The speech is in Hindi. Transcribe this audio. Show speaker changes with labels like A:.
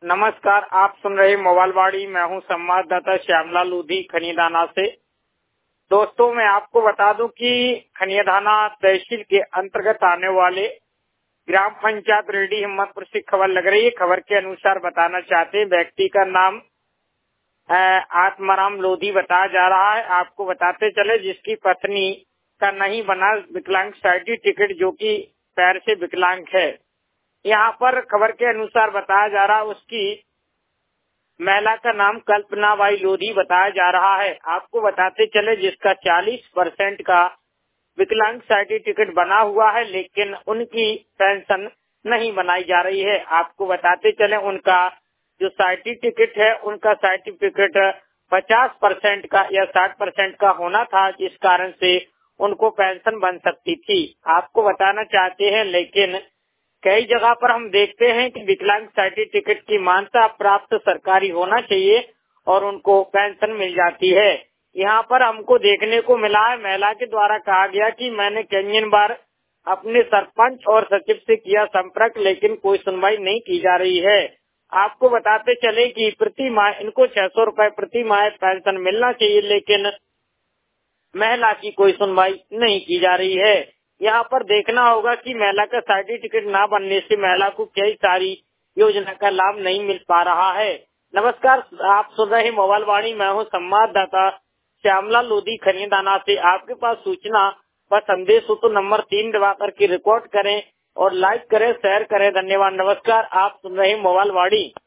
A: नमस्कार, आप सुन रहे मोबाइल वाड़ी। मैं हूं संवाददाता श्यामलाल लोधी खनियादाना से। दोस्तों, मैं आपको बता दूं कि खनियादाना तहसील के अंतर्गत आने वाले ग्राम पंचायत रेडी हिम्मतपुर से खबर लग रही है। खबर के अनुसार बताना चाहते हैं, व्यक्ति का नाम आत्माराम लोधी बताया जा रहा है। आपको बताते चले, जिसकी पत्नी का नहीं बना विकलांग सर्टिफिकेट, जो कि पैर से विकलांग है। यहाँ पर खबर के अनुसार बताया जा रहा है, उसकी महिला का नाम कल्पना बाई लोधी बताया जा रहा है। आपको बताते चले, जिसका 40% का विकलांग सर्टिफिकेट बना हुआ है, लेकिन उनकी पेंशन नहीं बनाई जा रही है। आपको बताते चले, उनका जो सर्टिफिकेट है, उनका सर्टिफिकेट 50% का या 60% का होना था, जिस कारण से उनको पेंशन बन सकती थी। आपको बताना चाहते हैं, लेकिन कई जगह पर हम देखते हैं कि विकलांग सर्टिफिकेट की मान्यता प्राप्त सरकारी होना चाहिए और उनको पेंशन मिल जाती है। यहाँ पर हमको देखने को मिला है, महिला के द्वारा कहा गया कि मैंने कई बार अपने सरपंच और सचिव से किया संपर्क, लेकिन कोई सुनवाई नहीं की जा रही है। आपको बताते चले कि प्रति माह इनको 600 रुपए प्रति माह पेंशन मिलना चाहिए, लेकिन महिला की कोई सुनवाई नहीं की जा रही है। यहाँ पर देखना होगा कि महिला का सर्टिफिकेट ना बनने से महिला को कई सारी योजना का लाभ नहीं मिल पा रहा है। नमस्कार, आप सुन रहे मोबाइल वाणी। मैं हूँ संवाददाता श्यामलाल लोधी खनियादाना से। आपके पास सूचना व संदेश हो तो नंबर 3 दबा करके रिकॉर्ड करें और लाइक करें, शेयर करें। धन्यवाद। नमस्कार, आप सुन रहे मोबाइल वाणी।